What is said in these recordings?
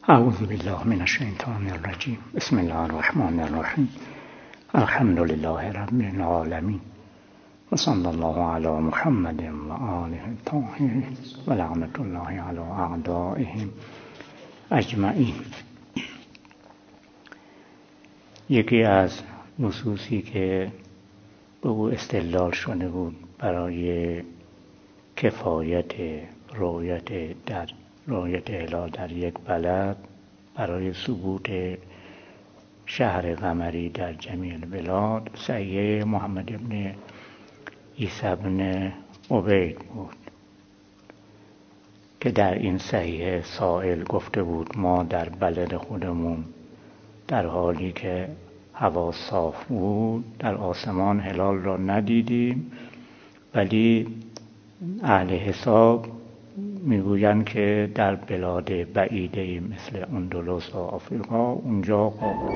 اعوذ بالله من الشیطان الرجیم. بسم الله الرحمن الرحیم. الحمد لله رب العالمین و صلی الله علی محمد و آله الطاهرین و لعنت الله علی اعدائهم اجمعین. یکی از نصوصی که به او استدلال شده بود برای کفایت رؤیت هلال در یک بلد، برای ثبوت شهر قمری در جمیع البلاد، صحیحه محمد ابن عیسی ابن عبید بود که در این صحیحه سائل گفته بود ما در بلد خودمون در حالی که هوا صاف بود در آسمان هلال را ندیدیم، ولی اهل حساب میگویند که در بلاد بعیده مثل اندلس و آفریقا اونجا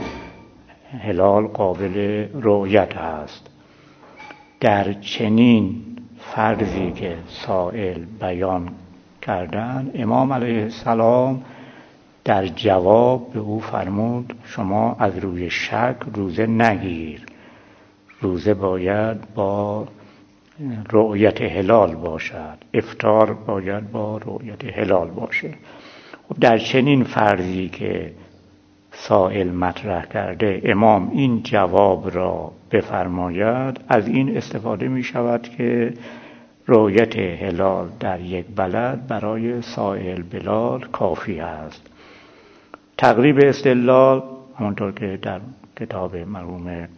هلال قابل رؤیت است. در چنین فرضی که سائل بیان کردن، امام علیه السلام در جواب به او فرمود شما از روی شک روزه نگیر، روزه باید با رؤیت هلال باشد، افطار باید با رؤیت هلال باشه. خب در چنین فرضی که سائل مطرح کرده امام این جواب را بفرماید، از این استفاده می شود که رؤیت هلال در یک بلد برای سایر بلاد کافی است. تقریب استدلال همونطور که در کتاب مرحوم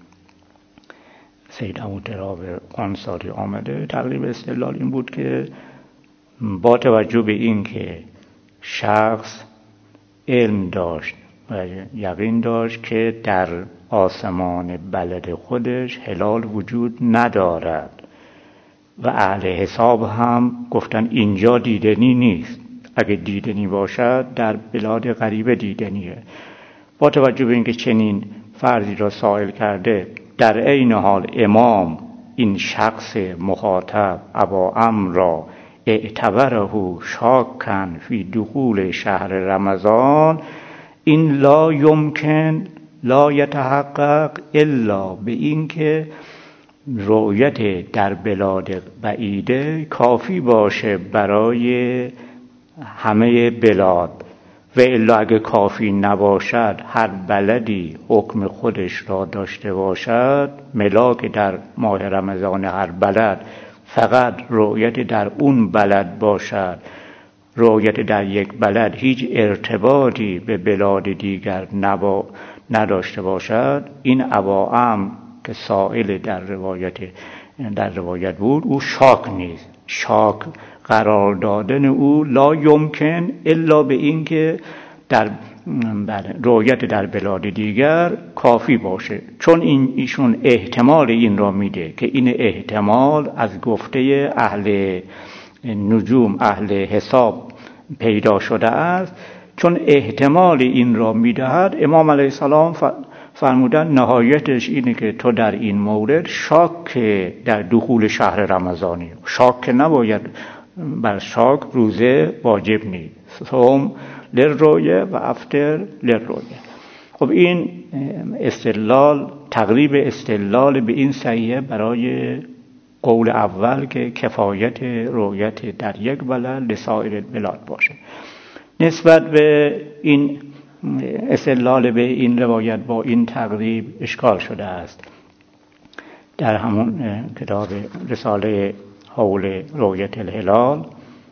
سید ابوتراب قانصاری آمده، تقریب استدلال این بود که با توجه به این که شخص علم داشت و یقین داشت که در آسمان بلد خودش هلال وجود ندارد و اهل حساب هم گفتن اینجا دیدنی نیست، اگه دیدنی باشد در بلاد غریبه دیدنیه. با توجه به اینکه چنین فرضی را سائل کرده، در عین حال امام این شخص مخاطب ابا عمرو را اعتبره شاکا فی دخول شهر رمضان، این لا یمکن لا یتحقق الا به این که رؤیت در بلاد بعیده کافی باشه برای همه بلاد، و الا اگه کافی نباشد، هر بلدی حکم خودش را داشته باشد، ملاک در ماه رمضان هر بلد فقط رؤیت در اون بلد باشد، رؤیت در یک بلد هیچ ارتباطی به بلاد دیگر نداشته باشد، این ابا عمرو که سائل در روایت بود، او شاک نیست. شاک قرار دادن او لا یمکن الا به این که در رؤیت در بلاد دیگر کافی باشه، چون ایشون احتمال این را میده که این احتمال از گفته اهل نجوم اهل حساب پیدا شده است. چون احتمال این را میدهد، امام علیه السلام فرمودن نهایتش اینه که تو در این مورد شاک در دخول شهر رمضانی، شاک نباید، بر شاک روزه واجب نیست، صوم للرؤیه و افطر للرؤیه. خب این استدلال تقریب استدلال به این صحیحه برای قول اول که کفایت رؤیت در یک بلد لسایر بلاد باشه. نسبت به این استدلال به این روایت با این تقریب اشکال شده است. در همون کتاب رساله حول رؤیت الهلال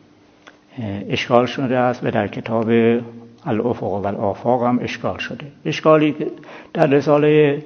اشکال شده است و در کتاب الافق و الآفاق هم اشکال شده. اشکالی که در رساله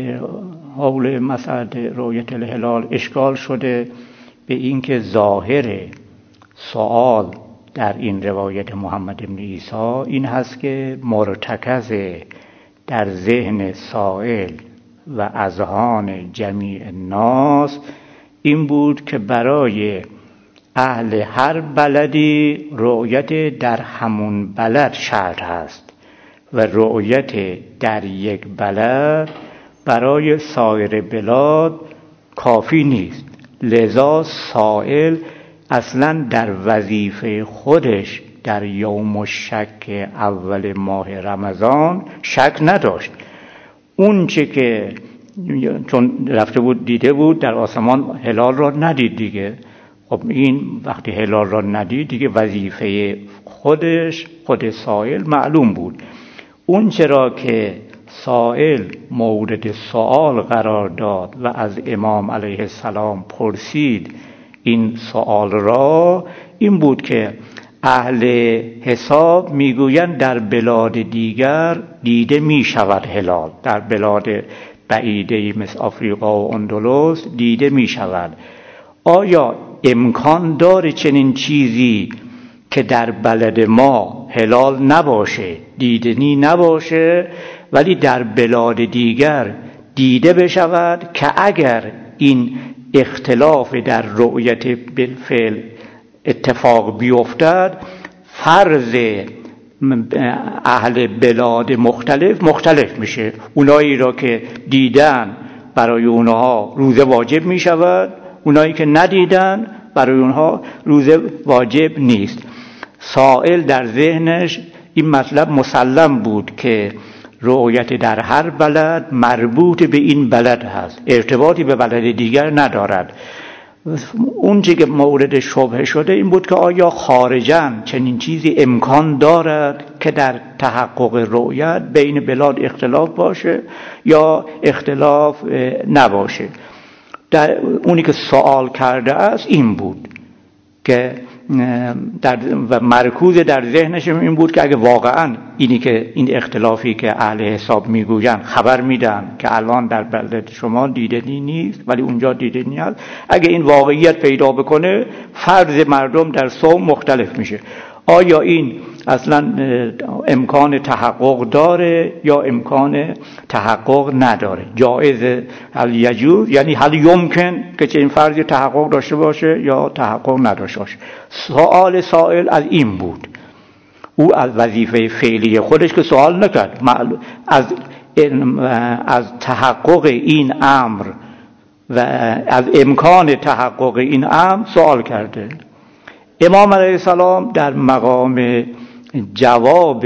حول مسأله رؤیت الهلال اشکال شده به این که ظاهر سؤال در این روایت محمد بن عیسی این هست که مرتکز در ذهن سائل و اذهان جمیع الناس این بود که برای اهل هر بلدی رؤیت در همون بلد شرط هست و رؤیت در یک بلد برای سایر بلاد کافی نیست. لذا سائل اصلا در وظیفه خودش در یوم شک اول ماه رمضان شک نداشت. اون چه که چون رفته بود دیده بود در آسمان هلال را ندید دیگه. خب این وقتی هلال را ندید دیگه وظیفه خود سائل معلوم بود. اون چرا که سائل مورد سوال قرار داد و از امام علیه السلام پرسید این سوال را، این بود که اهل حساب میگویند در بلاد دیگر دیده می شود هلال، در بلاد بعیده مثل آفریقا و اندلس دیده می شود. آیا امکان داره چنین چیزی که در بلد ما هلال نباشه، دیدنی نباشه، ولی در بلاد دیگر دیده بشود؟ که اگر این اختلاف در رؤیت بالفعل اتفاق بیفتد، فرض اهل بلاد مختلف میشه. اونایی را که دیدن برای اونها روزه واجب میشود، اونایی که ندیدن برای اونها روزه واجب نیست. سائل در ذهنش این مطلب مسلم بود که رؤیت در هر بلد مربوط به این بلد هست، ارتباطی به بلد دیگر ندارد. اون چیزی که مورد شبهه شده این بود که آیا خارجاً چنین چیزی امکان دارد که در تحقق رؤیت بین بلاد اختلاف باشه یا اختلاف نباشه. در اونی که سوال کرده است این بود که و مرکوز در ذهنش این بود که اگه واقعاً این اختلافی که اهل حساب میگویند خبر میدن که الان در بلد شما دیدنی نیست ولی اونجا دیدنی هست، اگه این واقعیت پیدا بکنه فرض مردم در صوم مختلف میشه. آیا این اصلا امکان تحقق داره یا امکان تحقق نداره؟ جایز هل یجوز، یعنی هل یمکن که چنین فرضی تحقق داشته باشه یا تحقق نداشته باشه. سوال سائل از این بود. او از وظیفه فعلی خودش که سوال نکرد، از تحقق این امر و از امکان تحقق این امر سوال کرده. امام علیه السلام در مقام جواب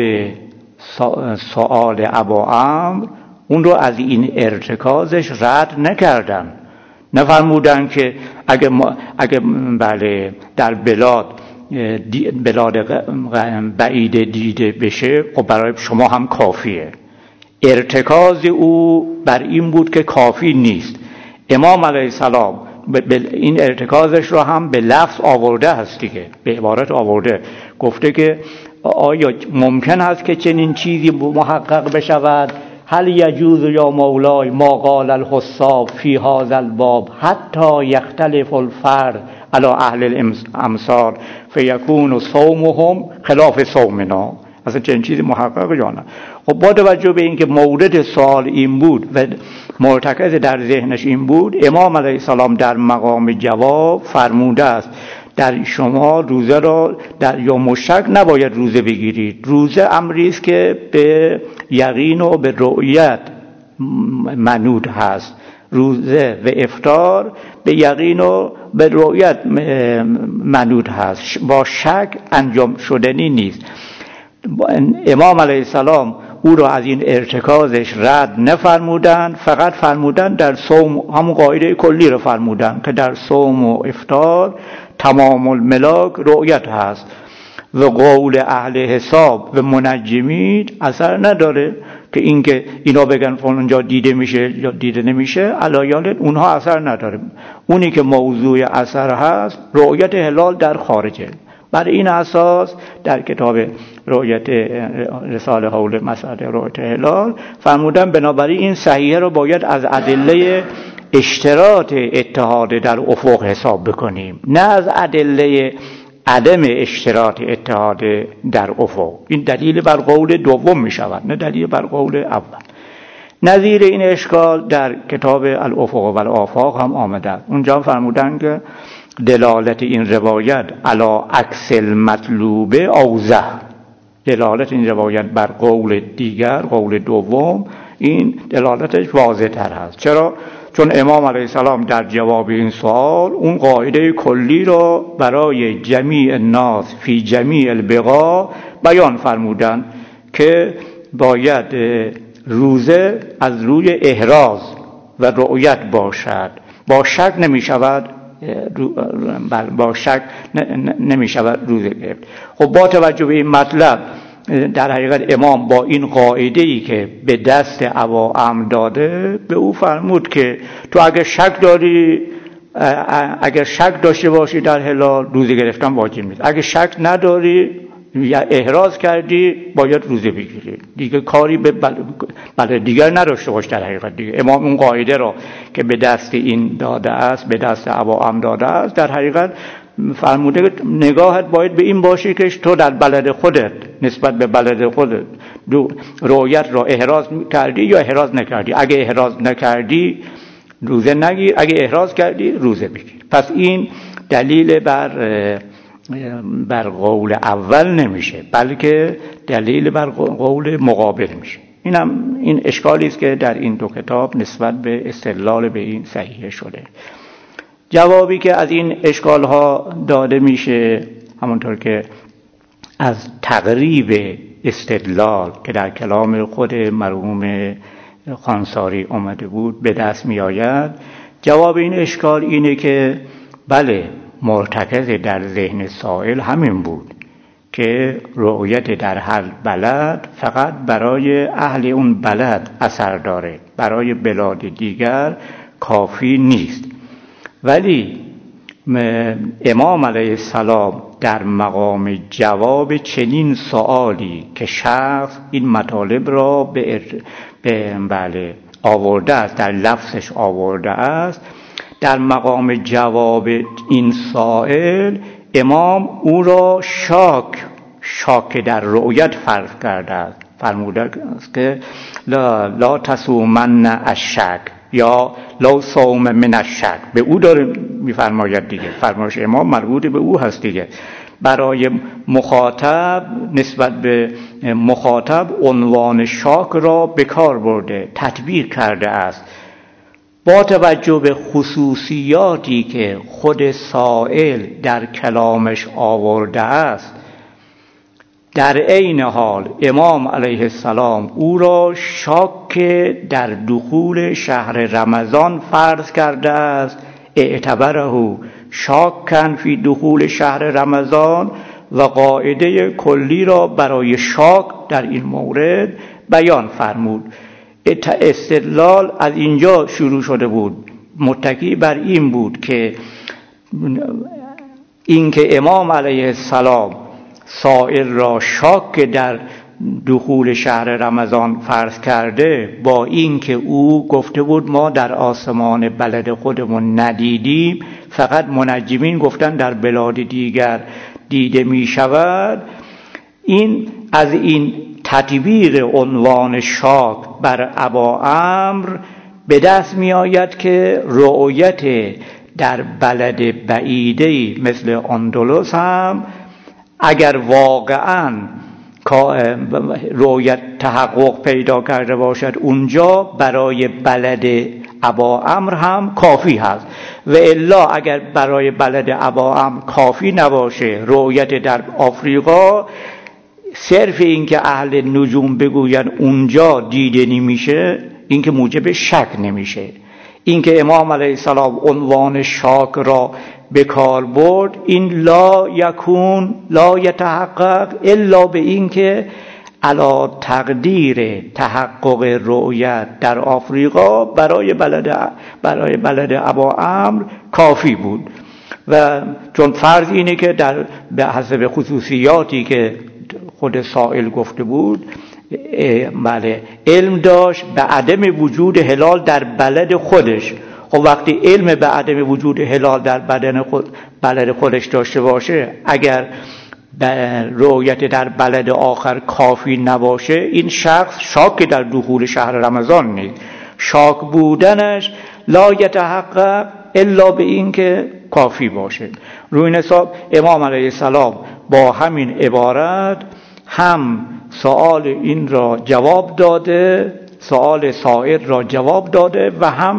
سوال ابا عمرو اون رو از این ارتکازش رد نکردن. نفرمودن که اگه بله در بلاد بعید دیده بشه خب برای شما هم کافیه. ارتکاز او بر این بود که کافی نیست. امام علیه السلام این ارتکازش رو هم به لفظ آورده هست دیگه، به عبارت آورده، گفته که آیا ممکن است که چنین چیزی محقق بشود؟ هل یجوز یا مولای ما قال الحساب فی هذا الباب حتی یختلف الفرد علی اهل الامصار فیکون صومهم خلاف صومنا. اصلا چنین چیزی محقق یا نه؟ خب با توجه به اینکه مورد سوال این بود و مرتکز در ذهنش این بود، امام علیه السلام در مقام جواب فرموده است در شما روزه را در یوم شک نباید روزه بگیرید. روزه امری است که به یقین و به رؤیت منوط هست. روزه و افطار به یقین و به رؤیت منوط هست، با شک انجام شدنی نیست. امام علیه السلام او را از این ارتکازش رد نفرمودن، فقط فرمودن در صوم، همون قاعده کلی رو فرمودن که در صوم و افطار تمام الملاک رؤیت هست و قول اهل حساب و منجمین اثر نداره که اینکه اینا بگن فلانجا دیده میشه یا دیده نمیشه، علایال اونها اثر نداره. اونی که موضوع اثر هست رؤیت هلال در خارجه. برای این اساس در کتاب رؤیت رساله حول مسئله رؤیت هلال فرمودن بنابراین این صحیحه رو باید از ادله اشتراط اتحاد در افق حساب بکنیم، نه از ادله عدم اشتراط اتحاد در افق. این دلیل بر قول دوم می شود، نه دلیل بر قول اول. نظیر این اشکال در کتاب الافق و الآفاق هم آمده است. اونجا فرمودن که دلالت این روایت علی عکس المطلوب اوضح، دلالت این روایت بر قول دیگر، قول دوم، این دلالتش واضح تر هست. چرا؟ چون امام علیه السلام در جواب این سوال اون قاعده کلی را برای جمیع الناس فی جمیع البقاع بیان فرمودن که باید روزه از روی احراز و رؤیت باشد، با شک نمی شود، با شک نمی شود روزه گرفت. خب با توجه به این مطلب در حقیقت امام با این قاعده‌ای که به دست ابا عمرو داده به او فرمود که تو اگر شک داشته باشی در هلال روزه گرفتن واجب نیست، اگه شک نداری یا احراز کردی باید روزه بگیری، دیگه کاری به دیگر نداشته باش. در حقیقت دیگه امام اون قاعده را که به دست این داده است، به دست ابا عمرو داده است، در حقیقت فرموده نگاهت باید به این باشه که تو در بلد خودت نسبت به بلد خودت رؤیت را احراز کردی یا احراز نکردی. اگه احراز نکردی روزه نگیر، اگه احراز کردی روزه بگیر. پس این دلیل بر قول اول نمیشه، بلکه دلیل بر قول مقابل میشه. این اشکالی است که در این دو کتاب نسبت به استدلال به این صحیح شده. جوابی که از این اشکال ها داده میشه همونطور که از تقریب استدلال که در کلام خود مرحوم خانساری اومده بود به دست می آید. جواب این اشکال اینه که بله، مرتکز در ذهن سائل همین بود که رؤیت در هر بلد فقط برای اهل اون بلد اثر داره، برای بلاد دیگر کافی نیست. ولی امام علیه السلام در مقام جواب چنین سؤالی که شخص این مطالب را به آورده است، در لفظش آورده است، در مقام جواب این سائل امام او را شاک در رؤیت فرض کرده است. فرموده است که لا تصومن الشک یا لا صوم من الشک. به او داره میفرماید دیگه، فرمایش امام مربوط به او هست دیگه. برای مخاطب، نسبت به مخاطب عنوان شاک را به کار برده، تطبیق کرده است. با توجه به خصوصیاتی که خود سائل در کلامش آورده است، در عین حال امام علیه السلام او را شاک در دخول شهر رمضان فرض کرده است. اعتبره شاکن فی دخول شهر رمضان و قاعده کلی را برای شاک در این مورد بیان فرمود. استدلال از اینجا شروع شده بود، متکی بر این بود که اینکه امام علیه السلام سائل را شاک در دخول شهر رمضان فرض کرده، با اینکه او گفته بود ما در آسمان بلد خودمون ندیدیم، فقط منجمین گفتن در بلاد دیگر دیده می شود، این از این تطبیق عنوان شاک بر ابا عمرو به دست می آید که رؤیت در بلد بعیده‌ای مثل اندلس هم اگر واقعاً رؤیت تحقق پیدا کرده باشد اونجا، برای بلد ابا عمرو هم کافی هست. و الا اگر برای بلد ابا عمرو کافی نباشه، رؤیت در آفریقا، صرف این که اهل نجوم بگوین اونجا دیده نمیشه، این که موجب شک نمیشه. این که امام علیه السلام عنوان شاک را به کار برد، این لا یکون لا یتحقق الا به این که علا تقدیر تحقق رؤیت در آفریقا برای بلد ابا عمرو کافی بود. و چون فرض اینه که به حسب خصوصیاتی که خود سائل گفته بود، بله، علم داشت به عدم وجود هلال در بلد خودش. خب وقتی علم به عدم وجود هلال در بلد خودش داشته باشه، اگر رؤیت در بلد آخر کافی نباشه، این شخص شاک در دخول شهر رمضان نیست. شاک بودنش لا یتحقق الا به این که کافی باشه. روی این حساب امام علیه السلام با همین عبارت هم سوال این را جواب داده، سوال سائل را جواب داده، و هم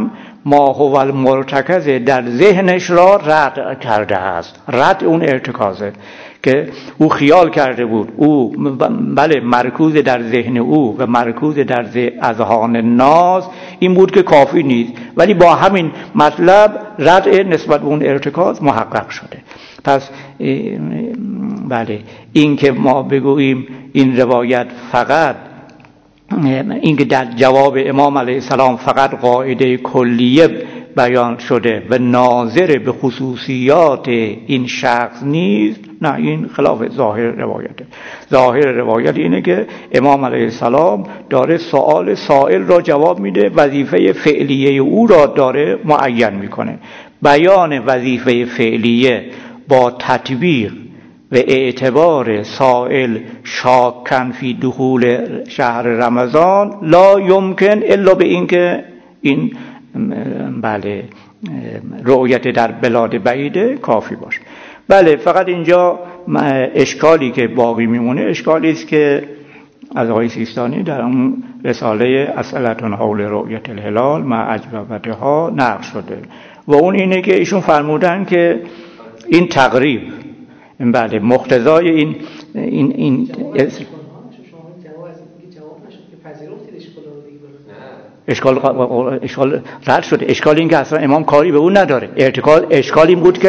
ما هو المرتکز در ذهنش را رد کرده است. رد اون ارتکازه که او خیال کرده بود، او بله مرکوز در ذهن او و مرکوز در اذهان ناس این بود که کافی نیست، ولی با همین مطلب رد نسبت به اون ارتکاز محقق شده. پس بله این که ما بگوییم این روایت فقط این که در جواب امام علیه السلام فقط قاعده کلیه بیان شده و ناظر به خصوصیات این شخص نیست، نه، این خلاف ظاهر روایته. ظاهر روایت اینه که امام علیه السلام داره سوال سائل را جواب میده، وظیفه فعلیه او را داره معین میکنه. بیان وظیفه فعلیه با تطبیق و اعتبار سائل شاکن فی دخول شهر رمضان لا یمکن الا به این که این بله رؤیت در بلاد بعیده کافی باشه. بله فقط اینجا اشکالی که باقی میمونه اشکالی است که از آقای سیستانی در اون رساله اسئلة حول رؤیت الهلال مع اجوبتها نقل شده و اون اینه که ایشون فرمودن که این تقریب بله مقتضای این اشکال رد شده. اشکال این که اصلا امام کاری به اون نداره. اشکال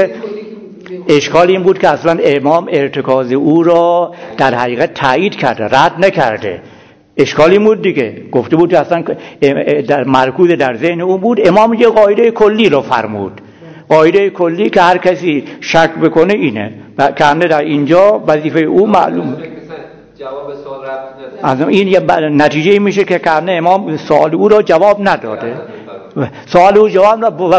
این بود که اصلا امام ارتکاز او را در حقیقت تایید کرده، رد نکرده. اشکال این بود دیگه، گفته بود اصلا در مرکوز در ذهن او بود. امام یه قاعده کلی رو فرمود، قاعده کلی که هر کسی شک بکنه اینه و کنه در اینجا وظیفه او معلوم. جواب سوال رفت از این یه نتیجه میشه که کنه امام سوال او را جواب نداده، سوال او جواب و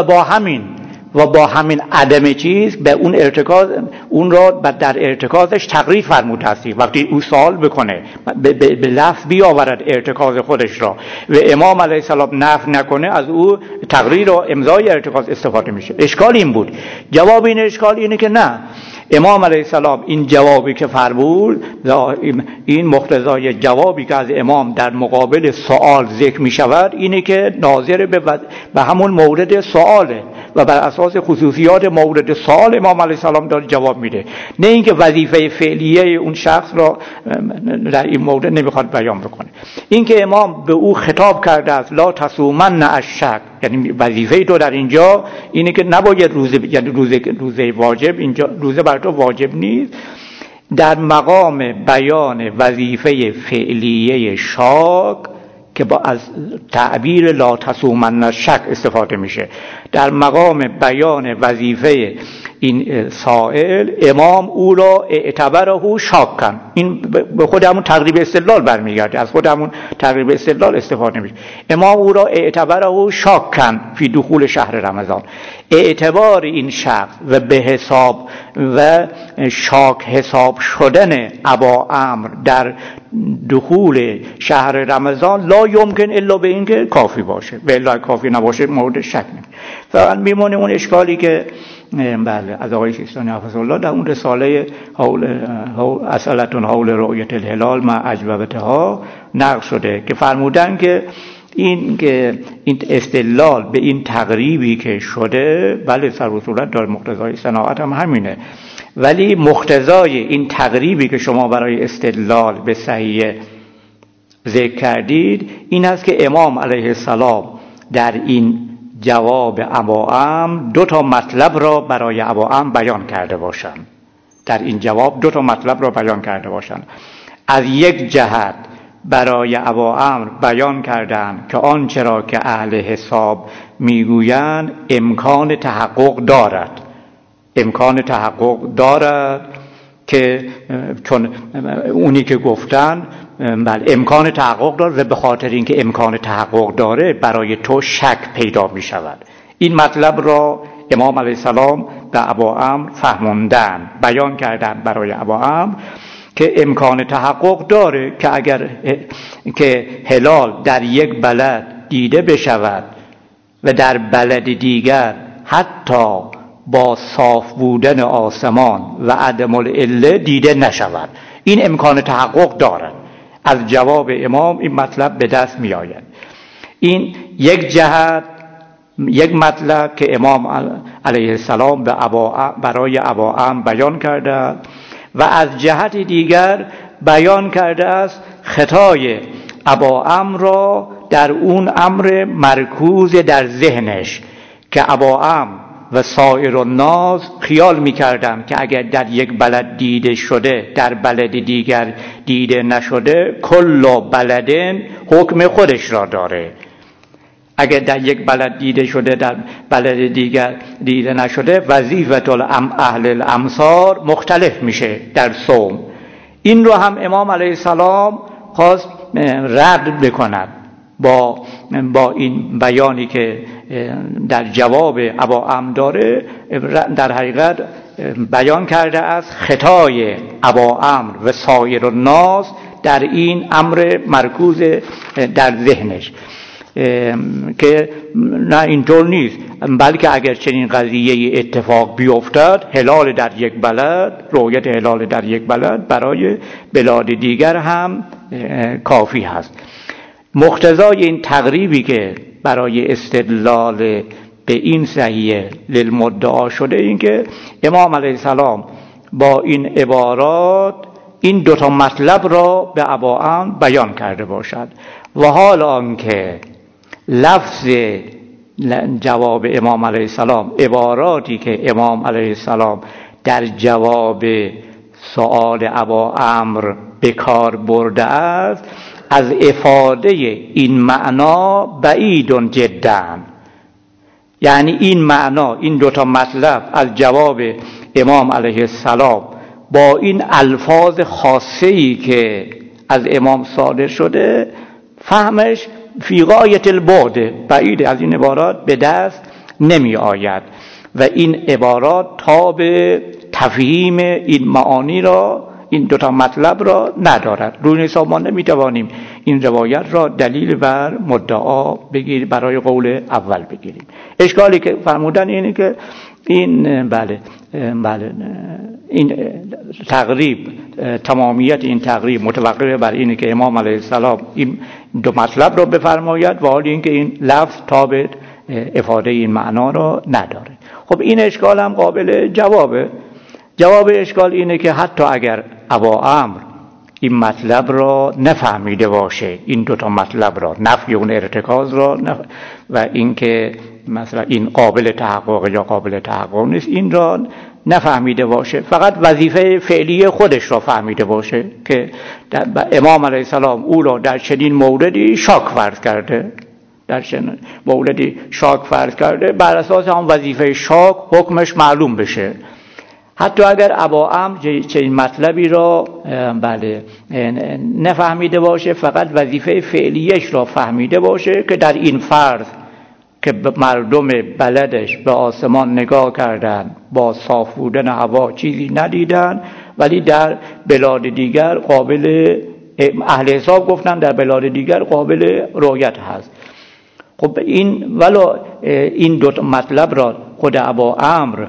با همین عدم چیز به اون ارتکاز اون را در ارتکازش تقریر فرمود هستی. وقتی او سوال بکنه به لفظ بیاورد ارتکاز خودش را و امام علیه السلام نفی نکنه، از او تقریر و امضای ارتکاز استفاده میشه. اشکال این بود. جواب این اشکال اینه که نه، امام علیه السلام این جوابی که فرمود، این مقتضای جوابی که از امام در مقابل سوال ذکر می شود اینه که ناظر به همون مورد سواله و بر اساس خصوصیات مورد سوال امام علیه السلام داره جواب میده، نه اینکه وظیفه فعلیه اون شخص را در این مورد نمیخواد بیان بکنه. این که امام به او خطاب کرده است لا تصومن الشک، یعنی وظیفه تو در اینجا اینه که نباید روزه واجب، اینجا روزه بر تو واجب نیست، در مقام بیان وظیفه فعلیه شاک که با از تعبیر لا تصومن الشک استفاده میشه، در مقام بیان وظیفه این سائل امام او را اعتبره شاکن. این به خود همون تقریب استدلال برمیگرده، از خود همون تقریب استدلال استفاده میشه. امام او را اعتبره شاکن فی دخول شهر رمضان، اعتبار این شخص و به حساب و شاک حساب شدن ابا عمرو در دخول شهر رمضان لا یمکن الا به این که کافی باشه، و الا کافی نباشه مورد شک نیست. فقط میمونه اون اشکالی که بله از آقای سیستانی حفظه الله در اون رساله اسئلة حول رؤیت الهلال مع اجوبتها نقل شده که فرمودن که این استدلال به این تقریبی که شده بله سر و صورت داره، مقتضای صناعت هم همینه، ولی مقتضای این تقریبی که شما برای استدلال به صحیح ذکر کردید این است که امام علیه السلام در این جواب ابا عمرو دو تا مطلب را برای ابا عمرو بیان کرده باشند. در این جواب دو تا مطلب را بیان کرده باشند. از یک جهت برای ابا عمرو بیان کردند که آنچه را که اهل حساب میگویند امکان تحقق دارد که چون اونی که گفتن بله امکان تحقق داره و به خاطر اینکه امکان تحقق داره برای تو شک پیدا می شود. این مطلب را امام علیه السلام به ابا عمرو فهموندن، بیان کردن برای ابا عمرو که امکان تحقق داره که اگر که هلال در یک بلد دیده بشود و در بلد دیگر حتی با صاف بودن آسمان و عدم العله دیده نشود، این امکان تحقق دارد. از جواب امام این مطلب به دست می آید. این یک جهت یک مطلب که امام علیه السلام برای ابا عمرو بیان کرده است و از جهت دیگر بیان کرده است خطای ابا عمرو را در اون امر مرکوز در ذهنش که ابا عمرو و سایر الناس خیال می‌کردند که اگر در یک بلد دیده شده در بلد دیگر دیده نشده کل بلدن حکم خودش را داره. اگر در یک بلد دیده شده در بلد دیگر دیده نشده وظیفت اهل الامصار مختلف میشه در صوم. این رو هم امام علیه السلام خواست رد بکند با این بیانی که در جواب ابا عمرو داره. در حقیقت بیان کرده است خطای ابا عمرو و سایر الناس در این امر مرکوز در ذهنش که نه اینطور نیست، بلکه اگر چنین قضیه اتفاق بیفتد هلال در یک بلد، رؤیت هلال در یک بلد برای بلاد دیگر هم کافی هست. مقتضای این تقریبی که برای استدلال به این صحیح للمدعا شده این که امام علیه السلام با این عبارات این دوتا مطلب را به ابا عمرو بیان کرده باشد و حال آنکه لفظ جواب امام علیه السلام، عباراتی که امام علیه السلام در جواب سؤال ابا عمرو به کار برده است از افاده این معنا بعید جدا، یعنی این معنا این دوتا مطلب از جواب امام علیه السلام با این الفاظ خاصه‌ای که از امام صادر شده فهمش فی غایت البعد، بعید از این عبارات به دست نمی آید و این عبارات تاب تفهیم این معانی را، این دوتا مطلب را ندارد. روی حساب ما نمیتوانیم این روایت را دلیل بر مدعا بگیریم، برای قول اول بگیریم. اشکالی که فرمودن اینه که این بله این تقریب، تمامیت این تقریب متوقف بر اینه که امام علیه السلام این دو مطلب را بفرماید و حال اینکه این لفظ تاب افاده این معنا را نداره. خب این اشکال هم قابل جوابه. جواب اشکال اینه که حتی اگر ابا عمرو این مطلب را نفهمیده باشه، این دوتا مطلب را، نفی اون ارتکاز را و اینکه مثلا این قابل تحقق یا قابل تحقق نیست، این را نفهمیده باشه، فقط وظیفه فعلی خودش را فهمیده باشه که امام علیه السلام او را در چنین موردی شاک فرض کرده، در چنین موردی شاک فرض کرده، بر اساس هم وظیفه شاک حکمش معلوم بشه. حتی اگر ابا عمرو چنین مطلبی را نفهمیده باشه، فقط وظیفه فعلیش را فهمیده باشه که در این فرض که مردم بلدش به آسمان نگاه کردن، با صاف بودن هوا چیزی ندیدن، ولی در بلاد دیگر قابل، اهل حساب گفتن در بلاد دیگر قابل رؤیت هست. خب این ولو این دو مطلب را خود ابا عمرو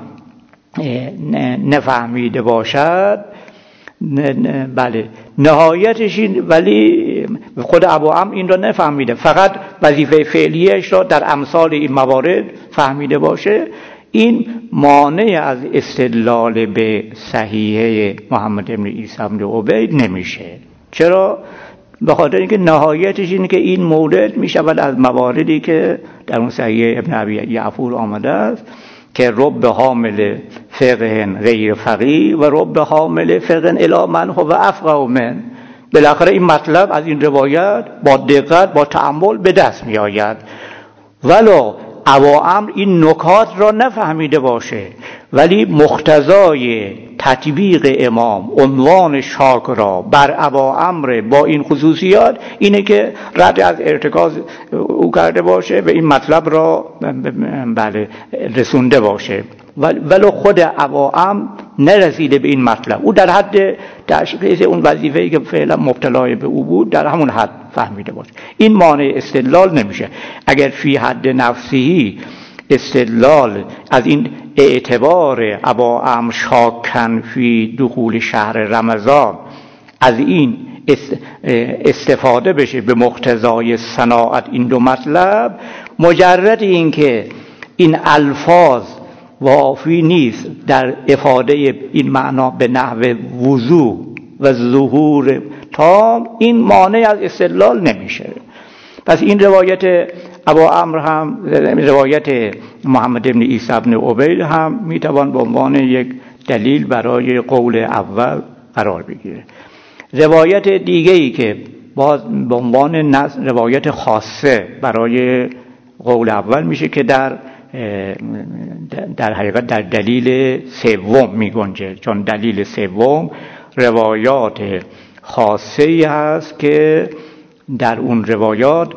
نفهمیده باشد، بله نهایتش این، ولی خود ابو عمرو این را نفهمیده، فقط وظیفه فعلیش را در امثال این موارد فهمیده باشه، این مانع از استدلال به صحیحه محمد بن عیسی بن عبید نمیشه. چرا؟ به خاطر اینکه نهایتش اینه که این مورد میشود از مواردی که در اون صحیح ابن ابی یعفور آمده است که رب حامل فقه غیر فقیه و رب حامل فقه الی من هو افقه من. بالاخره این مطلب از این روایت با دقت، با تأمل به دست می آید. ولو ابا عمرو این نکات را نفهمیده باشه، ولی مقتضای تطبیق امام عنوان شاک را بر ابا عمرو با این خصوصیات اینه که رد از ارتکاز او کرده باشه و این مطلب را رسونده باشه. ولو خود ابا عمرو نرسیده به این مطلب، او در حد تشخیص اون وظیفه‌ای که فعلا مبتلای به او بود در همون حد فهمیده باشه. این مانع استدلال نمیشه. اگر فی حد نفسی استدلال از این اعتبار ابا عمرو شاکن فی دخول شهر رمضان از این استفاده بشه به مقتضای صناعت این دو مطلب، مجرد این که این الفاظ وافی نیست در افاده این معنا به نحو وضوح و ظهور تام، این مانع از استدلال نمیشه. پس این روایت ابو عمرو هم، روایت محمد بن عیسی بن عبید هم میتوان به عنوان یک دلیل برای قول اول قرار بگیره. روایت دیگه‌ای که باز به عنوان روایت خاصه برای قول اول میشه که در حقیقت در دلیل سوم میگنجه، چون دلیل سوم روایات خاصه‌ای هست که در اون روایات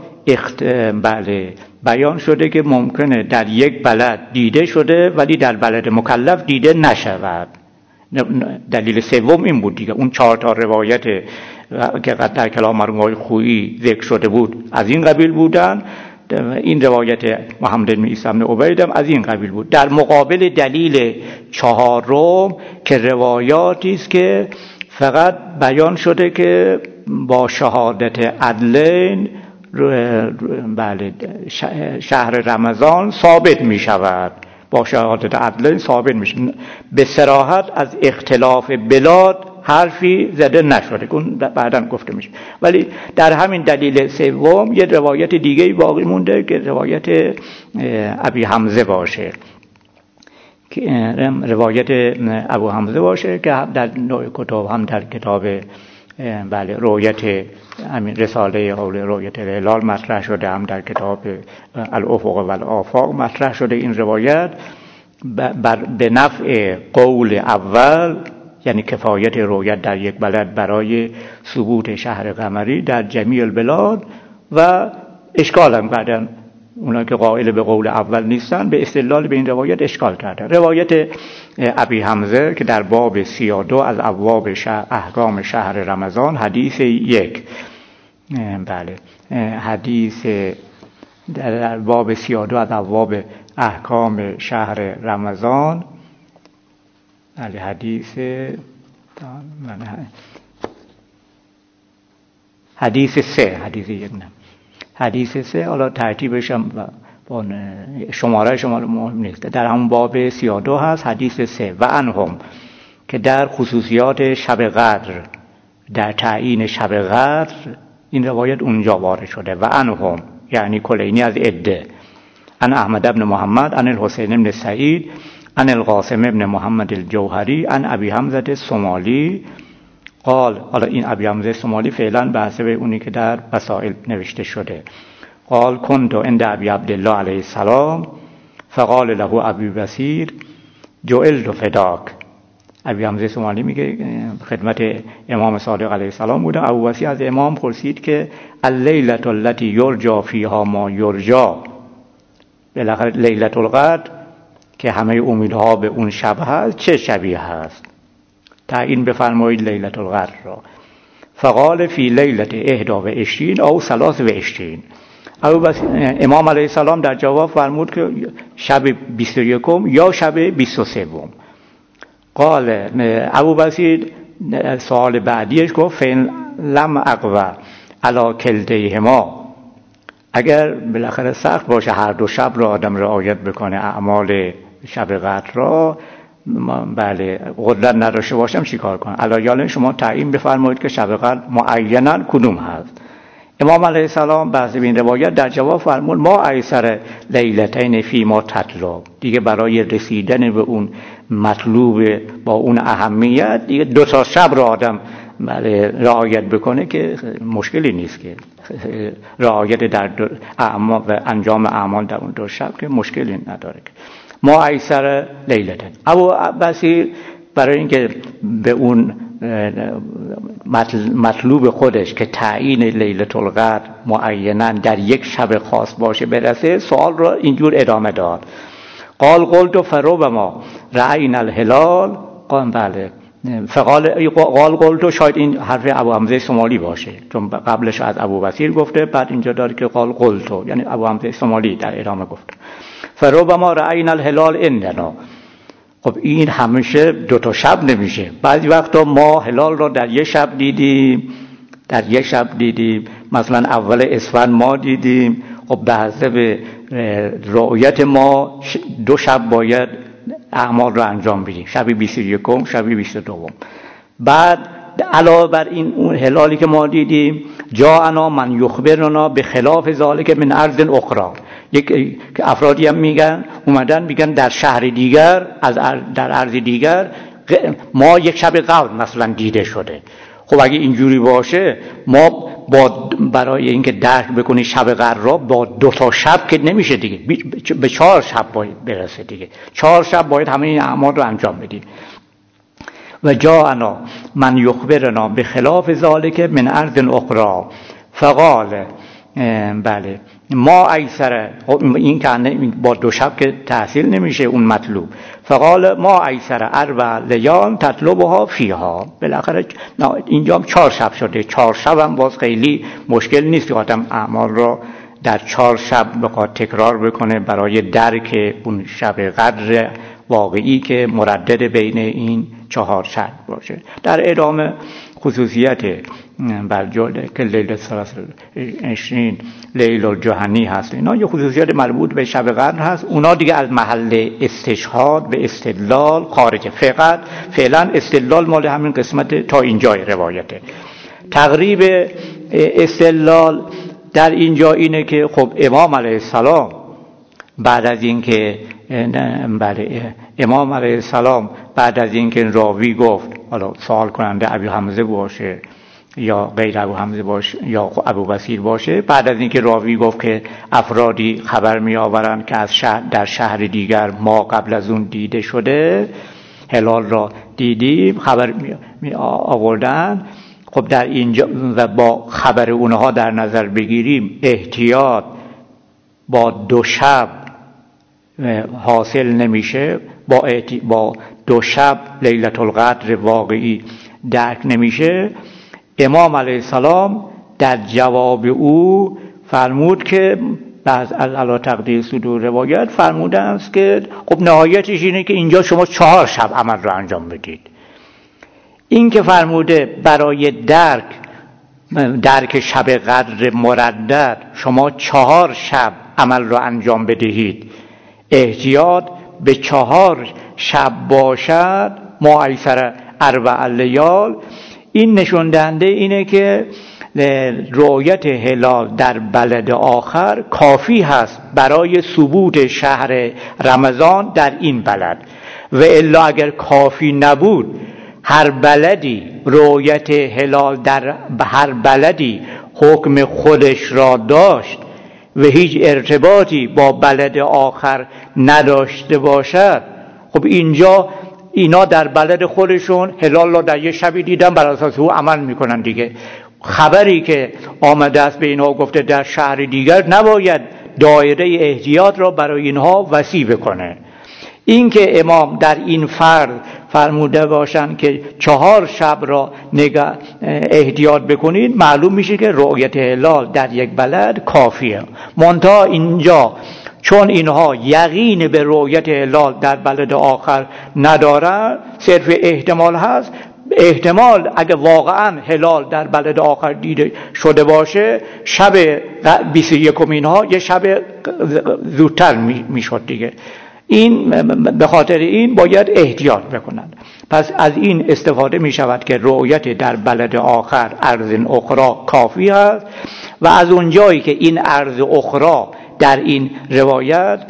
بیان شده که ممکنه در یک بلد دیده شده ولی در بلد مکلف دیده نشود. دلیل سوم این بود دیگه. اون 4 تا روایت که در کلام مرحوم خویی ذکر شده بود از این قبیل بودن، این روایت محمد بن عیسی بن عبید هم از این قبیل بود. در مقابل دلیل 4 که روایاتی است که فقط بیان شده که با شهادت عدلین بله شهر رمضان ثابت می شود، با شهادت عدلین ثابت می شود. به صراحت از اختلاف بلاد حرفی زده نشده، اون بعداً گفته میشه. ولی در همین دلیل سوم یه روایت دیگه باقی مونده که روایت ابی حمزه باشه، که روایت ابو حمزه باشه که در نوع کتاب هم در کتاب بله رؤیت همین رساله حول رؤیت الهلال مطرح شده، هم در کتاب الافق و الآفاق مطرح شده. این روایت به نفع قول اول، یعنی کفایت رؤیت در یک بلد برای ثبوت شهر قمری در جمیع البلاد، و اشکال هم کردن اونا که قائل به قول اول نیستن به استدلال به این روایت اشکال کردن. روایت ابی حمزه که در باب 32 از ابواب احکام شهر رمضان، حدیث 1 بله حدیث در باب 32 از ابواب احکام شهر رمضان، بله حدیث 3 حدیث 3 حالا ترتیبش هم شماره مهم نیست، در همون باب 32 هست حدیث 3 و انهم، که در خصوصیات شب قدر، در تعیین شب قدر این روایت اونجا وارد شده. و انهم یعنی کلینی از عده، ان احمد بن محمد، ان الحسین بن سعید، ان القاسم بن محمد الجوهری، ان ابی حمزه الصومالی قال. حالا این ابی حمزه الصومالی فعلا به حسب اونی که در وسائل نوشته شده. قال كنت عند ابي عبد الله علیه السلام فقال له ابي بصير جعلت فداك. ابی حمزه الصومالی میگه خدمت امام صادق علیه السلام بودم. ابو بصیر از امام پرسید که اللیلة التي یرجا فیها ما یرجا، بالاخره لیلة القدر که همه امیدها به اون شب هست چه شبی هست؟ تعیین بفرمایید لیلة القدر را. فقال فی لیلة 21 او 23. امام علیه السلام در جواب فرمود که شب 21 یا شب 23. قال ابو بصیر سوال بعدیش گفت فین لم اقوا علی کلتیهما، اگر بالاخره سخت باشه هر دو شب را آدم رعایت بکنه اعمال شب قدر را، بله قدرت نداشته باشم چیکار کنم؟ علایال شما تعیین بفرمایید که شب قدر معینا کدوم هست. امام علیه السلام بعضی این روایت در جواب فرمود ما ایسر لیلتین فی ما تطلب، دیگه برای رسیدن به اون مطلوب با اون اهمیت دیگه 2 تا شب را آدم رعایت بکنه که مشکلی نیست، که رعایت در اعمال و انجام اعمال در اون 2 شب که مشکلی نداره. ما ایسر لیلتین. ابو بصیر برای اینکه به اون مطلوب خودش که تعیین لیلة القدر معینا در یک شب خاص باشه برسه، سوال را اینجور ادامه داد. قال قلت فربما رأینا الهلال. بله قال قلت، شاید این حرف ابو حمزه الصومالی باشه چون قبلش از ابو بصیر گفته، بعد اینجا داره که قال قلت، یعنی ابو حمزه الصومالی در ادامه گفته فربما رأینا الهلال عندنا. خب این همیشه 2 تا شب نمیشه، بعضی وقتا ما هلال را در یک شب دیدیم، مثلا اول اسفند ما دیدیم. خب به حسب رؤیت ما 2 شب باید اعمال رو انجام بدیم، شب 21 شب 22. بعد علاوه بر این اون هلالی که ما دیدیم جاءنا من یخبرنا به خلاف ذالک من ارض اخرى، یک افرادی هم میگن اومدن میگن در شهر دیگر در ارض دیگر ما یک شب قبل مثلا دیده شده. خب اگه اینجوری باشه ما برای اینکه درک بکنی شب قدر را با 2 تا شب که نمیشه دیگه، به 4 شب باید برسه دیگه. 4 شب باید همه این اعمال رو انجام بدیم. و جاءنا من یخبرنا به خلاف ذالک من ارض اخرى فقال بله ما ایسر، این که با 2 شب که تحصیل نمیشه اون مطلوب. فقال ما ایسر 4 لیال تطلبها فیها، بالاخره اینجا 4 شب شده. 4 شب هم باز خیلی مشکل نیست که آدم اعمال را در 4 شب بخواد تکرار بکنه برای درک اون شب قدر واقعی که مردد بین این 4 شب باشه. در ادامه خصوصیت برجاله که لیل 23 لیل الجهنی هست، اینا یه خصوصیت مربوط به شب قدر هست. اونا دیگه از محل استشهاد به استدلال خارجه. فقط فعلا استدلال مال همین قسمت تا اینجای روایته. تقریب استدلال در اینجا اینه که خب امام علیه السلام بعد از اینکه امام علیه السلام بعد از اینکه راوی گفت، حالا سوال کننده ابو حمزه باشه یا غیر ابو حمزه باشه یا ابو بصیر باشه، بعد از اینکه راوی گفت که افرادی خبر می آورند که از در شهر دیگر ما قبل از اون دیده شده، هلال را دیدیم، خبر می آوردن. خب در اینجا و با خبر اونها در نظر بگیریم احتیاط با 2 شب حاصل نمیشه، با 2 شب لیلة القدر واقعی درک نمیشه. امام علیه السلام در جواب او فرمود که بعض از علا تقدیر صدور روایت فرموده است که خب نهایتش اینه که اینجا شما 4 شب عمل رو انجام بدید. این که فرموده برای درک شب قدر مردد شما 4 شب عمل رو انجام بدهید، احتیاط به 4 شب باشد، ما ایسر 4 لیال، این نشون دهنده اینه که رؤیت هلال در بلد آخر کافی هست برای ثبوت شهر رمضان در این بلد. و الا اگر کافی نبود، هر بلدی رؤیت هلال در هر بلدی حکم خودش را داشت و هیچ ارتباطی با بلد آخر نداشته باشد، خب اینجا اینا در بلد خودشون هلال را در یه شبی دیدن، بر اساس او عمل میکنن دیگه. خبری که آمده است به اینها گفته در شهر دیگر نباید دایره احتیاط را برای اینها وسیع بکنه. این که امام در این فرموده باشند که 4 شب را احتیاط بکنید، معلوم میشه که رؤیت هلال در یک بلد کافیه. منتها اینجا چون اینها یقین به رؤیت هلال در بلد آخر ندارن، صرف احتمال هست. احتمال اگه واقعا هلال در بلد آخر دیده شده باشه، شب 21 اینها یه شب زودتر میشد دیگه. این به خاطر این باید احتیاط بکنند. پس از این استفاده می شود که رؤیت در بلد آخر ارض اخرى کافی است. و از اونجایی که این ارض اخرى در این روایت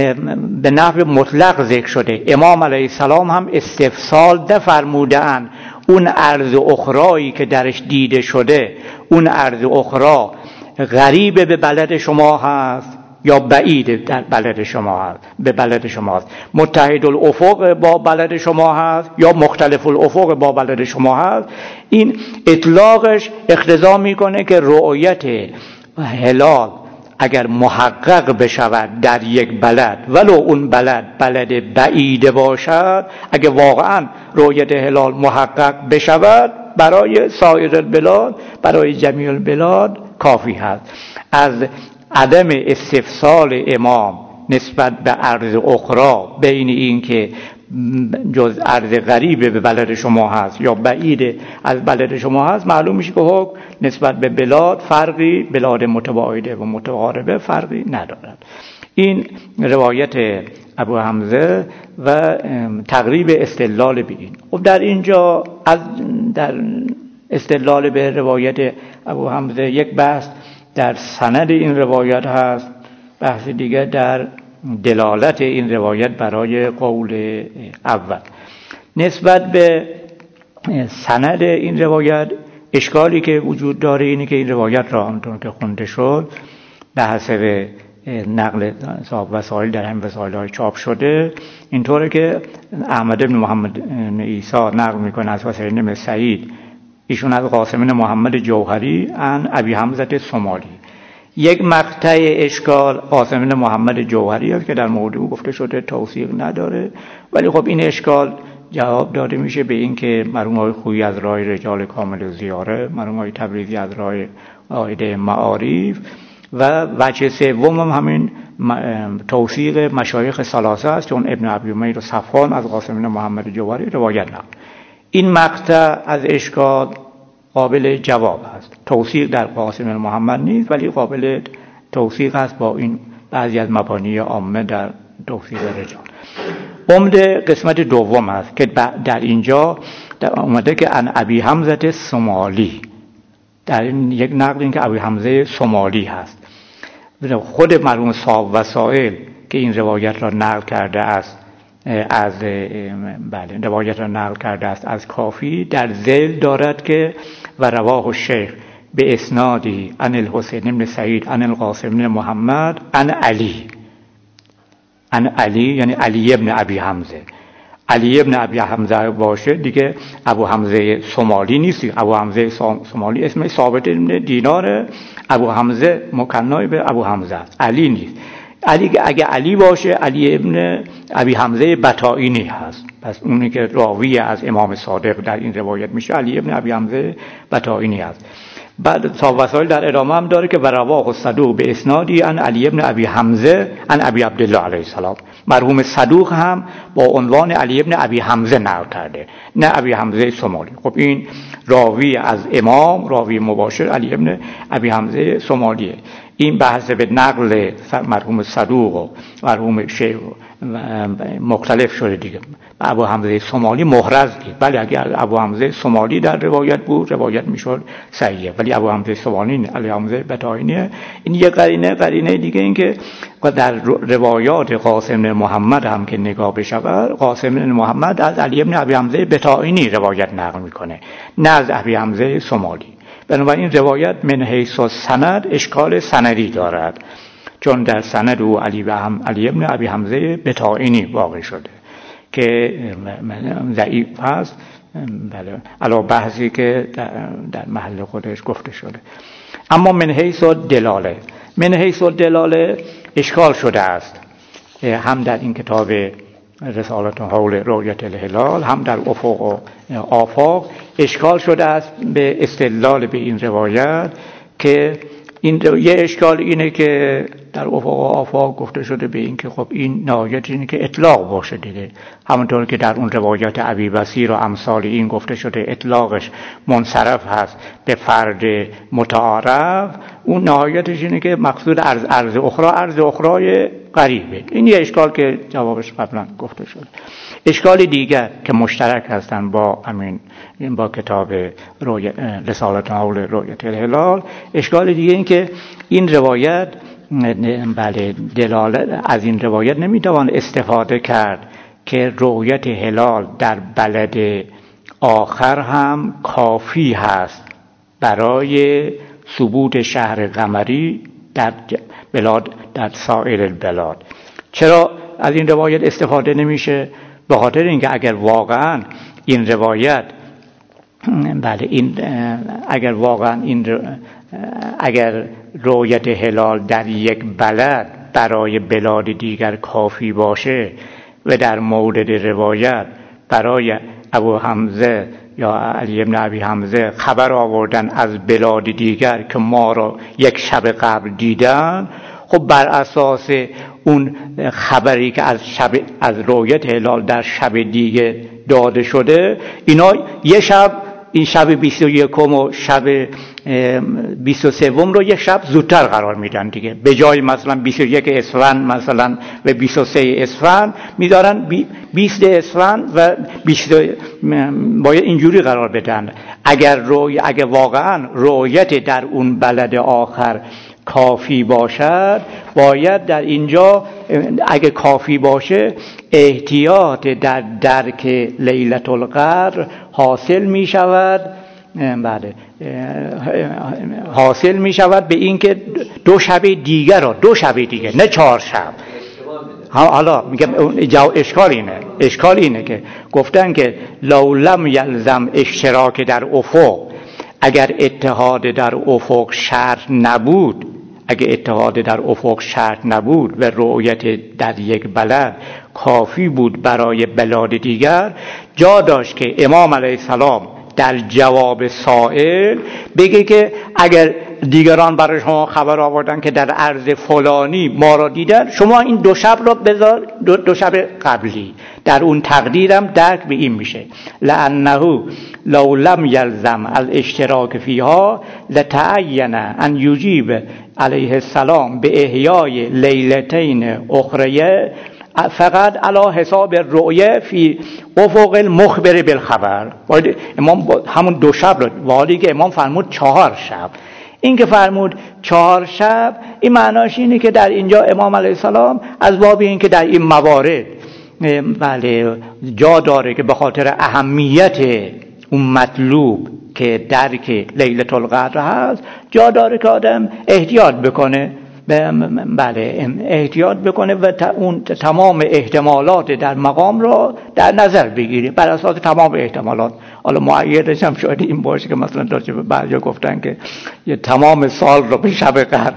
به نحو مطلق ذکر شده، امام علیه السلام هم استفصال نفرمودند اون ارض اخرایی که درش دیده شده، اون ارض اخرى غریب به بلد شما هست یا بعید در بلد شما هست، به بلد شما هست، متحد الافق با بلد شما هست یا مختلف الافق با بلد شما هست. این اطلاقش اقتضا میکنه که رؤیت هلال اگر محقق بشود در یک بلد، ولو اون بلد بعید باشد، اگر واقعا رؤیت هلال محقق بشود، برای سایر البلاد، برای جمیع البلاد کافی هست. از عدم استفصال امام نسبت به ارض اخرى بین این که جز ارض غریب به بلد شما هست یا بعید از بلد شما هست، معلوم میشه که حکم نسبت به بلاد فرقی، بلاد متباعده و متقاربه فرقی ندارد. این روایت ابو حمزه و تقریب استدلال به این. خب در اینجا در استدلال به روایت ابو حمزه یک بحث در سند این روایت هست، بحث دیگر در دلالت این روایت برای قول اول. نسبت به سند این روایت اشکالی که وجود داره اینه که این روایت را همونطور که خونده شد به حسب نقل صاحب وسائل در هم وسائل‌های چاپ شده اینطوره که احمد بن محمد عیسی نقل میکنه از حسین بن سعید، ایشون از قاسم بن محمد جوهری عن ابی حمزه سمالی. یک مقطع اشکال قاسم بن محمد جوهری است که در مورد او گفته شده توثیق نداره، ولی خب این اشکال جواب داده میشه به این که مرحوم آقای خویی از راه رجال کامل زیاره، مرحوم آقای تبریزی از راه قاعده معارف و وجه سوم هم همین توثیق مشایخ ثلاثه است، چون ابن ابی امیر و صفوان از قاسم بن محمد جوهری روایت نقل. این مقطع از اشکال قابل جواب است. توثیق در قاسم بن محمد نیست ولی قابل توثیق است با این بعضی از مبانی عامه در توثیق رجال. عمده قسمت دوم است که در اینجا اومده که ان ابی حمزه سمالی، در این یک نقل این که ابی حمزه سمالی هست. خود مرحوم صاحب وسائل که این روایت را نقل کرده است از کافی در ذیل دارد که و رواه الشیخ به اسنادی عن الحسین بن سعید عن القاسم بن محمد عن علی یعنی علی ابن ابی حمزه. علی ابن ابی حمزه باشه دیگه ابو حمزه سمالی نیست. ابو حمزه سمالی اسمش ثابت ابن دینار، ابو حمزه مکنای به ابو حمزه است، علی نیست. علی اگه علی باشه علی ابن ابی حمزه بطائینی هست، پس اونی که راوی از امام صادق در این روایت میشه علی ابن ابی حمزه بطائینی هست. بعد صاحب وسائل در ادامه هم داره که رواه الصدوق به اسنادی عن علی ابن ابی حمزه عن ابی عبدالله علیه السلام. مرحوم صدوق هم با عنوان علی ابن ابی حمزه نقل کرده، نه ابی حمزه سمالی. خب این راوی از امام، راوی مباشر علی ابن ابی حمزه سمالیه. این بحث به نقل مرحوم صدوق و مرحوم شیخ مختلف شده دیگه. ابو حمزه سمالی محرز بود، ولی اگر ابو حمزه سمالی در روایت بود روایت میشد صحیحه، ولی ابو حمزه سمالی علی حمزه بطائینیه. این یه قرینه دیگه این که در روایات قاسم بن محمد هم که نگاه بشود، قاسم بن محمد از علی ابن ابی حمزه بطائینی روایت نقل میکنه، نه از ابی حمزه سمالی. بنابراین روایت من حیث سند اشکال سندی دارد، چون در سند او علی ابن ابی حمزه بطائینی واقع شده که ضعیف هست، بله، علا بحثی که در محل خودش گفته شده. اما من حیث دلاله اشکال شده است، هم در این کتاب رسالت حول رؤیت الهلال، هم در افق و آفاق اشکال شده است به استدلال به این روایت. که این یه اشکال اینه که در افق و آفاق گفته شده به این که خب این نهایت اینه که اطلاق باشه دیگه، همونطور که در اون روایات ابی بصیر و امثال این گفته شده اطلاقش منصرف هست به فرد متعارف، اون نهایتش اینه که مقصود عرض اخرای قریبه. این یه اشکال که جوابش قبلا گفته شد. اشکال دیگر که مشترک هستن با کتاب رسالت حول رؤیت الهلال، اشکال دیگه این که این روایت بله دلالت از این روایت نمیتوان استفاده کرد که رؤیت هلال در بلد آخر هم کافی هست برای ثبوت شهر قمری در سایر البلاد. چرا از این روایت استفاده نمیشه؟ به خاطر اینکه اگر واقعا این روایت اگر رؤیت هلال در یک بلد برای بلاد دیگر کافی باشه و در مورد روایت برای ابو حمزه یا علی ابن ابی حمزه خبر آوردن از بلاد دیگر که ما را یک شب قبل دیدن، خب بر اساس اون خبری که از رؤیت هلال در شب دیگه داده شده، اینا یه شب این شب 21 و شب 23 رو یک شب زودتر قرار میدن دیگه. به جای مثلا 21 اسفند مثلا و 23 اسفند میذارن 20 اسفند و 20 باید اینجوری قرار بدن. اگر واقعا رؤیت در اون بلد آخر کافی باشد، باید در اینجا اگه کافی باشه احتیاط در درک لیلة القدر حاصل می شود. بله حاصل می شود به این که دو شب دیگر نه 4 شب. حالا میگم اشکال اینه که گفتن که لو لم یلزم اشتراک در افق، اگر اتحاد در افق شرط نبود و رؤیت در یک بلد کافی بود برای بلاد دیگر، جا داشت که امام علیه السلام در جواب سائل بگه که اگر دیگران برای شما خبر آوردن که در عرض فلانی ما را دیدن، شما این 2 شب را بذار 2 شب قبلی. در اون تقدیرم درک به این میشه لأنه لو لم یلزم الاشتراک فیها لتعین ان یجیب علیه السلام به احیای لیلتین اخریه فقط علی حساب الرؤیه فی افق المخبر بالخبر. امام همون 2 شب رو، والی که امام فرمود 4 شب، این که فرمود 4 شب، این معناش اینه که در اینجا امام علیه السلام از باب این که در این موارد بله جا داره که به خاطر اهمیت اون مطلوب که درک لیلة القدر هست، جا داره که آدم احتیاط بکنه. بله احتیاط بکنه و اون تمام احتمالات در مقام را در نظر بگیره بر اساس تمام احتمالات. حالا معیدش هم شاید این باشه که مثلا داشته بعضیا گفتن که تمام سال را به شب قدر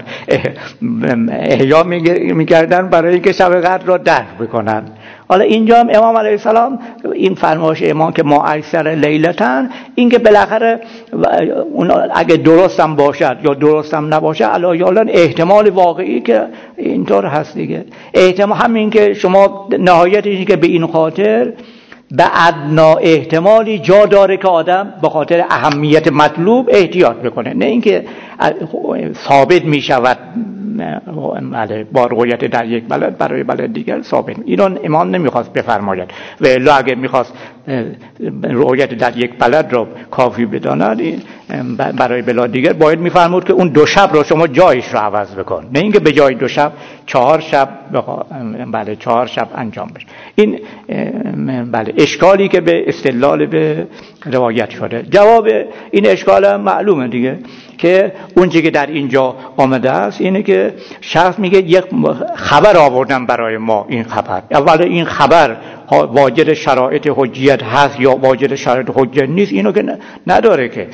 احیا میکردن برای که شب قدر را درک بکنن. حالا اینجا هم امام علیه السلام این فرمایش امام که ما اکثر لیلتن، این که بالاخره اگه درست هم باشد یا درست هم نباشه، علیاً احتمال واقعی که اینطور هست دیگه. احتمال همین که شما نهایت اینه که به این خاطر به ادنا احتمالی جا داره که آدم به خاطر اهمیت مطلوب احتیاط بکنه، نه اینکه ثابت می شود با رؤیت در یک بلد برای بلد دیگر ثابت. ایران امام نمیخواست بفرماید و الا اگه میخواست رؤیت در یک بلد را کافی بداند برای بلاد دیگر، باید میفرمود که اون 2 شب را شما جایش را عوض بکن، نه اینکه به جای 2 شب 4 شب بله 4 شب انجام بشه. این بله اشکالی که به استدلال به روایت شده. جواب این اشکال هم معلومه دیگه، که اون چیزی که در اینجا آمده است اینه که شخص میگه یک خبر آوردن برای ما. این خبر اول این خبر واجد شرایط حجیت هست یا واجد شرایط حجیت نیست، اینو که نداره که.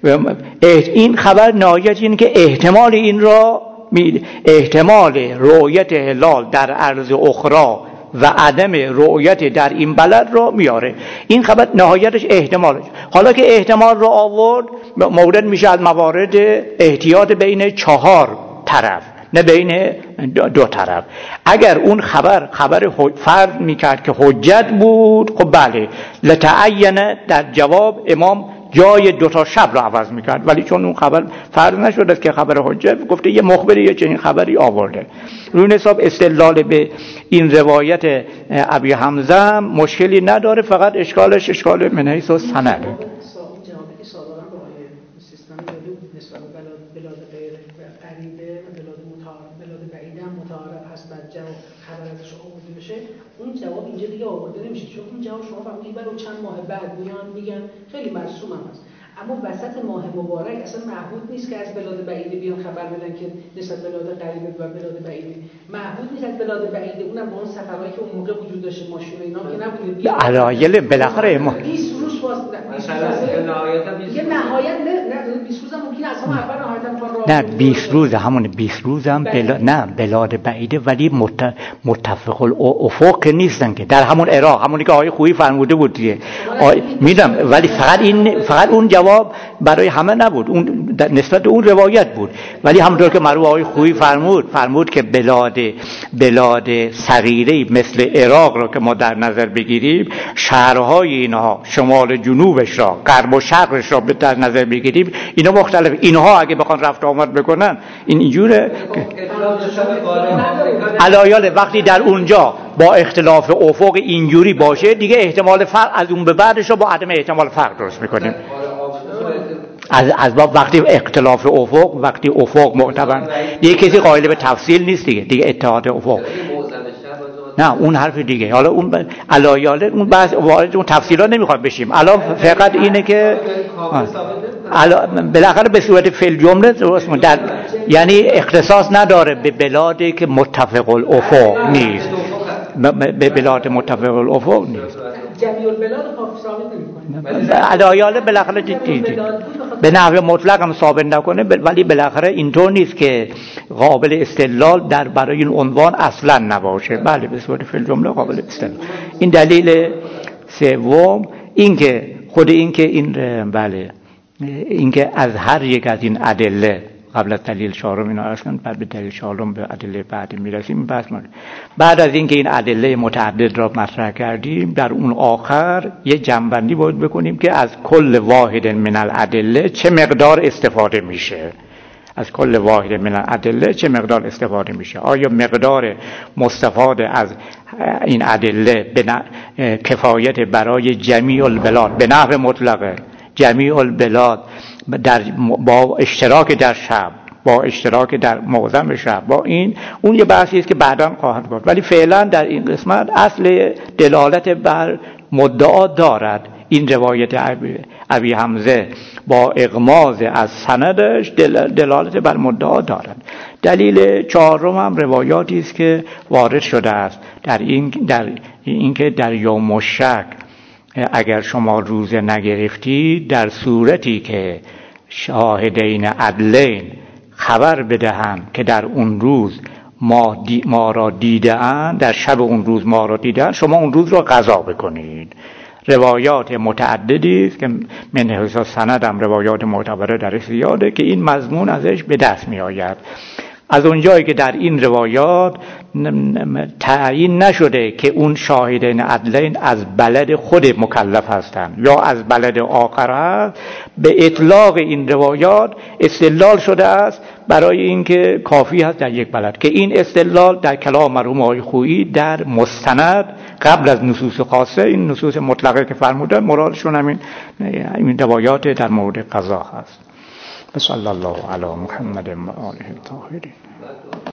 این خبر نهایت اینه که احتمال این را احتمال رؤیت هلال در ارض اخرى و عدم رؤیت در این بلد را میاره. این خبر نهایتش احتمالش. حالا که احتمال را آورد، مورد میشه از موارد احتیاط بین 4 طرف، نه بین 2 طرف. اگر اون خبر فرض میکرد که حجت بود، خب بله لتعین در جواب امام جای 2 تا شب را عوض میکرد، ولی چون اون خبر فرض نشده که خبر حجت، گفته یه مخبری یه چنین خبری آورده. روی حساب استدلال به این روایت ابی حمزه هم مشکلی نداره، فقط اشکالش اشکال من حیث السند. اون جواب اینجا دیگه آورده نمیشه، چون اون جواب شما فهمیدید برای چند ماه بعد میگن خیلی مرسوم هم هست، اما وسط ماه مبارک اصلا معهود نیست که از بلاد بعیده بیان خبر بدن که نسبت بلاد قریبه و بلاد بعیده. معهود نیست از بلاد بعیده، اونم با اون سفرهایی که اون موقع وجود داشته، ماشین و اینا که نبوده، علایل بالاخره 20 روز واسه نهایت نه 20 روز هم ممکنه اصلا اول نهایتا نه 20 روز همون 20 روز هم نه بلاد بعیده، ولی متفق الافق نیستن که در همون عراق، همونی که آقای خویی فرموده بود دیگه. میدونم، ولی فقط اون جواب برای همه نبود، اون نسبت اون روایت بود. ولی همونطور که مرحوم آقای خویی فرمود که بلاد صغیره مثل عراق رو که ما در نظر بگیریم، شهرهای اینها شمال جنوب جنوبش را، غرب و شرقش را در نظر بگیریم، اینا مختلف. اینها اگه بخوان رفت آمد بکنن اینجوره علایال وقتی در اونجا با اختلاف افق اینجوری باشه دیگه احتمال فرق از اون به بعدش رو با عدم احتمال فرق درست میکنیم. از باب وقتی اختلاف افق، وقتی افق معتبر دیگه کسی قائل به تفصیل نیست دیگه اتحاد افق. نه اون حرف دیگه. حالا اون علایال اون بحث وارد اون تفصیلا نمیخواد بشیم. الان فقط اینه که بالاخره به صورت فعل جمله درست در یعنی اختصاص نداره به بلادی که متفق الافق نیست، به بلاد متفق الافق نیست. جمیع البلاد ثابت نمی‌کنه. علایال بالاخره به نحو مطلق هم ثابت نکنه، ولی بالاخره اینطور نیست که قابل استدلال در برای این عنوان اصلا نباشه. بله به صورت فعل جمله قابل استدلال. این دلیل سوم. اینکه خود اینکه این بله اینکه از هر یک از این ادله قبل از دلیل چهارم اینا اصلا بعد به دلیل چهارم به ادله بعد میرسیم. بعد از اینکه این ادله متعدد را مطرح کردیم در اون آخر یه جمع‌بندی باید بکنیم که از کل واحد من الادله چه مقدار استفاده میشه. از کل واحد من الادله چه مقدار استفاده میشه. آیا مقدار مستفاده از این ادله به کفایت برای جمیع البلاد به نحو مطلقه، جمیع البلاد با اشتراک در شب، با اشتراک در معظم شب، با این اون یه بحثی است که بعداً خواهد بود. ولی فعلا در این قسمت اصل دلالت بر مدعا دارد. این روایت ابی حمزه با اغماض از سندش دلالت بر مدعا دارد. دلیل چهارم هم روایاتی است که وارد شده است در این که در یوم الشک اگر شما روزه نگرفتید در صورتی که شاهدین عدلین خبر بدهند که در اون روز ما را دیده‌اند، در شب اون روز ما را دیده‌اند، شما اون روز را قضا بکنید. روایات متعددی است که من حیث سند هم روایات معتبره درش زیاده که این مضمون ازش به دست می آید. از اونجایی که در این روایات تعیین نشده که اون شاهدین عدلین از بلد خود مکلف هستند یا از بلد آخر هست، به اطلاق این روایات استدلال شده است برای اینکه کافی هست در یک بلد، که این استدلال در کلام مرحوم آقای خویی در مستند قبل از نصوص خاصه، این نصوص مطلقه که فرمودن مرادشون همین روایات در مورد قضا هست. صلی الله علی محمد و آله الطاهرین.